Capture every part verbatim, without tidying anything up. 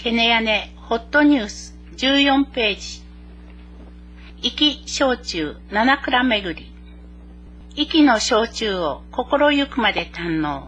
ケネヤネホットニュースじゅうよんページ。壱岐焼酎七蔵巡り。壱岐の焼酎を心ゆくまで堪能。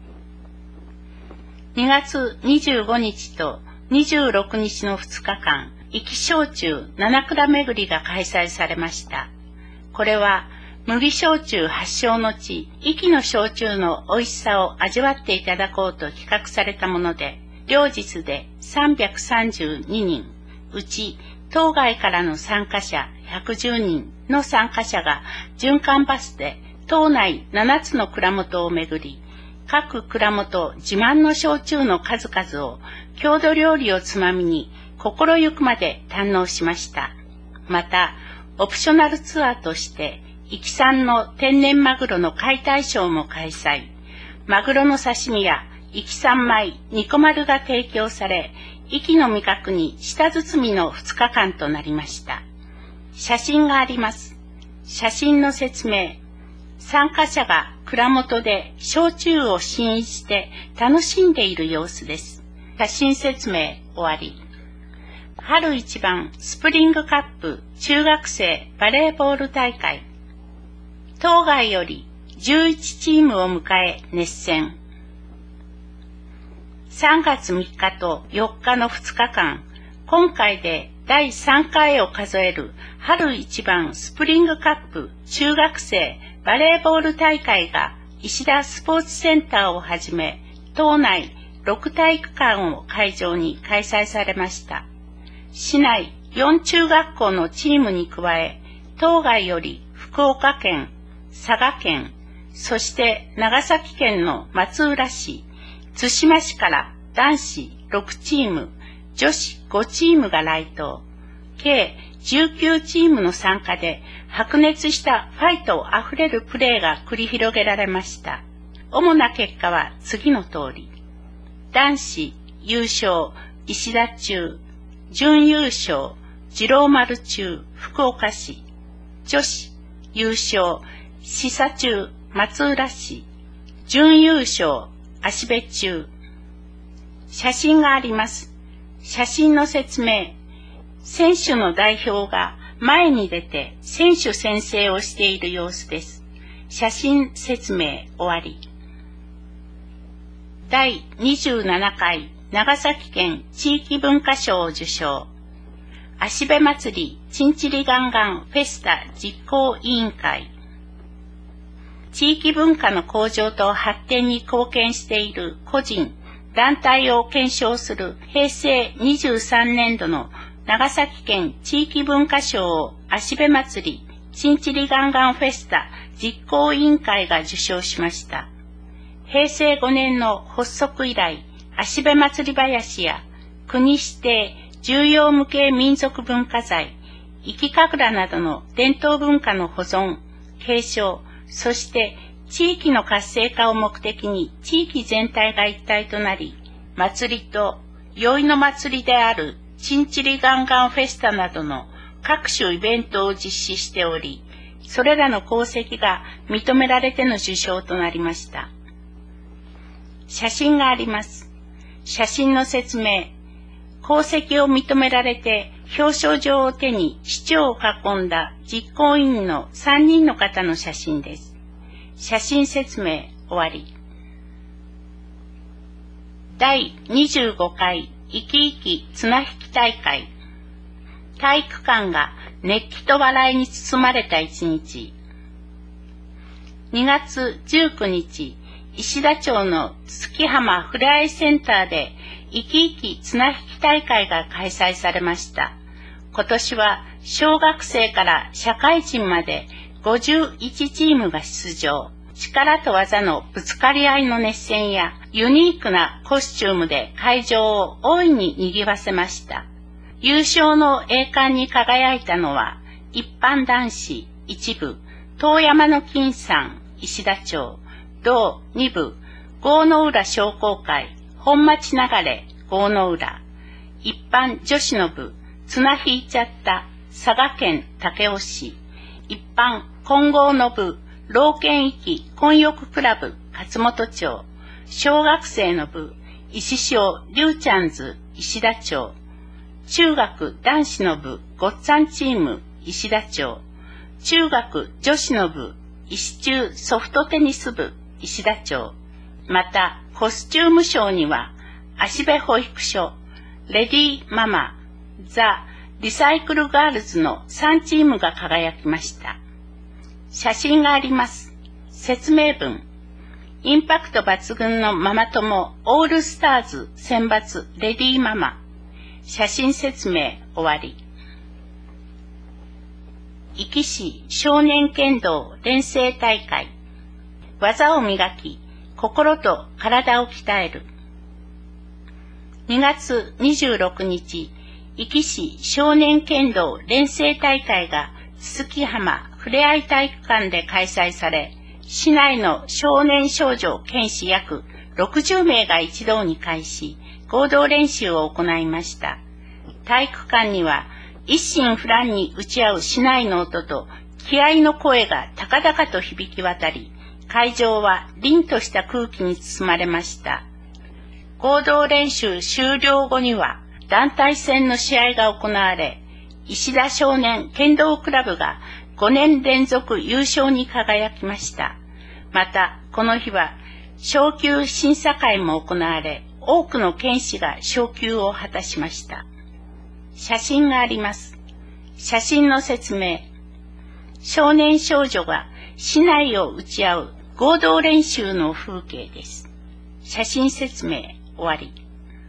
にがつにじゅうごにちとにじゅうろくにちのふつかかん、壱岐焼酎七蔵巡りが開催されました。これは麦焼酎発祥の地、壱岐の焼酎の美味しさを味わっていただこうと企画されたもので、両日でさんびゃくさんじゅうににん、うち島外からの参加者ひゃくじゅうにんの参加者が循環バスで島内ななつの蔵元を巡り、各蔵元自慢の焼酎の数々を郷土料理をつまみに心ゆくまで堪能しました。また、オプショナルツアーとして壱岐産の天然マグロの解体ショーも開催。マグロの刺身や壱岐産米、ニコマルが提供され、壱岐の味覚に舌包みのふつかかんとなりました。写真があります。写真の説明。参加者が蔵元で焼酎を試飲して楽しんでいる様子です。写真説明終わり。春一番スプリングカップ中学生バレーボール大会。島外よりじゅういちチームを迎え熱戦。さんがつみっかとよっかのふつかかん、今回でだいさんかいを数える春一番スプリングカップ中学生バレーボール大会が石田スポーツセンターをはじめ、島内ろくたいいくかんを会場に開催されました。市内よんちゅうがっこうのチームに加え、島外より福岡県、佐賀県、そして長崎県の松浦市、対馬市から男子ろくチーム、女子ごチームが来島。計じゅうきゅうチームの参加で白熱したファイトあふれるプレーが繰り広げられました。主な結果は次の通り。男子優勝、石田中。準優勝、次郎丸中、福岡市。女子優勝、資佐中、松浦市。準優勝、芦部中。写真があります。写真の説明。選手の代表が前に出て選手宣誓をしている様子です。写真説明終わり。だいにじゅうななかい長崎県地域文化賞を受賞。芦部祭りチンチリガンガンフェスタ実行委員会。地域文化の向上と発展に貢献している個人、団体を顕彰するへいせいにじゅうさんねんどの長崎県地域文化賞を芦部祭りチンチリガンガンフェスタ実行委員会が受賞しました。へいせいごねんの発足以来、芦部祭り林や国指定重要無形民族文化財、壱岐神楽などの伝統文化の保存、継承、そして地域の活性化を目的に地域全体が一体となり、祭りと宵の祭りであるチンチリガンガンフェスタなどの各種イベントを実施しており、それらの功績が認められての受賞となりました。写真があります。写真の説明。功績を認められて表彰状を手に市長を囲んだ実行委員のさんにんの方の写真です。写真説明終わり。だいにじゅうごかいいきいき綱引き大会。体育館が熱気と笑いに包まれた一日。にがつじゅうくにち、石田町の月浜ふれあいセンターでいきいき綱引き大会が開催されました。今年は小学生から社会人までごじゅういちチームが出場。力と技のぶつかり合いの熱戦やユニークなコスチュームで会場を大いに賑わせました。優勝の栄冠に輝いたのは一般男子一部、遠山の金さん、石田町、同二部、郷の浦商工会、本町流れ、郷の浦、一般女子の部、綱引いちゃった佐賀県武雄市、一般混合の部、老犬域混浴クラブ勝本町、小学生の部、石潮リュウちゃんズ石田町。中学男子の部ごっつぁんチーム石田町。中学女子の部石中ソフトテニス部石田町。また、コスチューム賞には、芦部保育所、レディーママ、ザ・リサイクルガールズのさんチームが輝きました。写真があります。説明文。インパクト抜群のママ友オールスターズ選抜レディーママ。写真説明終わり。壱岐市少年剣道連成大会。技を磨き、心と体を鍛える。にがつにじゅうろくにち、壱岐市少年剣道連成大会が筒木浜ふれあい体育館で開催され、市内の少年少女剣士約ろくじゅうめいが一堂に会し、合同練習を行いました。体育館には一心不乱に打ち合う市内の音と気合の声が高々と響き渡り、会場は凛とした空気に包まれました。合同練習終了後には団体戦の試合が行われ、石田少年剣道クラブがごねんれんぞく優勝に輝きました。また、この日は昇級審査会も行われ、多くの剣士が昇級を果たしました。写真があります。写真の説明。少年少女が市内を打ち合う合同練習の風景です。写真説明終わり。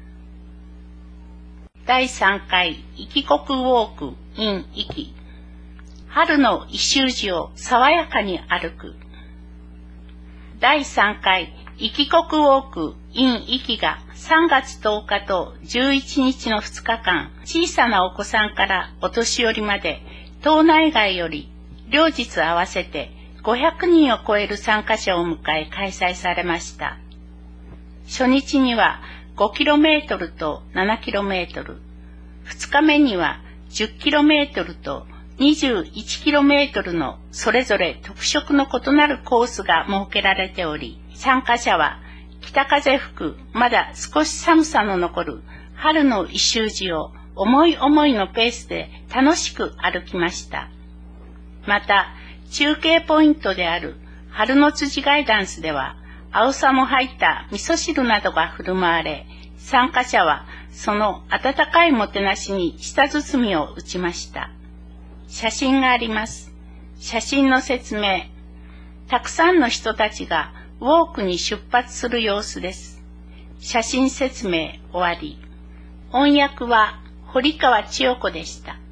だいさんかい壱岐国ウォーク in 壱岐。春の一周時を爽やかに歩く。だいさんかい壱岐国ウォーク in 壱岐がさんがつとおかとじゅういちにちのふつかかん、小さなお子さんからお年寄りまで、島内外より両日合わせてごひゃくにんを超える参加者を迎え開催されました。初日にはごキロメートルとななキロメートル、ふつかめにはじゅっキロメートルとにじゅういちキロメートルのそれぞれ特色の異なるコースが設けられており、参加者は北風吹くまだ少し寒さの残る春の一周時を思い思いのペースで楽しく歩きました。また、中継ポイントである春の辻ガイダンスでは、青さも入った味噌汁などが振る舞われ、参加者はその温かいもてなしに舌包みを打ちました。写真があります。写真の説明。たくさんの人たちがウォークに出発する様子です。写真説明終わり。音訳は堀川千代子でした。